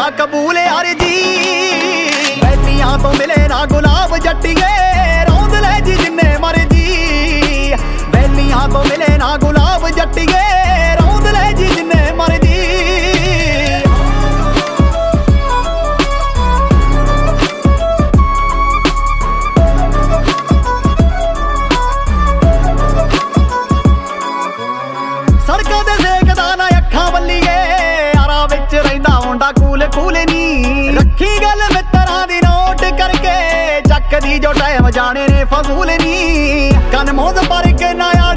ਜਾ ਕਬੂਲ ਅਰਜੀ। ਬੈਲੀਆਂ ਤੋਂ ਮਿਲੇ ਨਾ ਗੁਲਾਬ ਜੱਟੀਏ, ਰੌਂਦ ਲੈ ਜੀ ਜਿੰਨੇ ਮਰਜੀ। ਬੈਲੀਆਂ ਤੋਂ ਮਿਲੇ ਨਾ ਗੁਲਾਬ ਜੱਟੀਏ, ਰੌਂਦ ਲੈ ਜੀ ਜਿੰਨੇ ਮਰਜੀ। ਸੜਕਾਂ ਤੇ ਸੇਕਦਾ ਨਾ ਅੱਖਾਂ ਵੱਲੀਏ, ਯਾਰਾਂ ਵਿੱਚ ਰਹਿੰਦਾ ਮੁੰਡਾ ਕੂਲ ਕੂਲ ਨੀ। ਰੱਖੀ ਗੱਲ ਮਿੱਤਰਾਂ ਦੀ ਨੋਟ ਕਰਕੇ, ਚੱਕਦੀ ਜੋ ਟਾਈਮ ਜਾਣੇ ਨੇ ਫਜ਼ੂਲ ਨੀ। ਕੰਨ ਮੋਜ਼ ਪਰ ਕੇ ਨਾ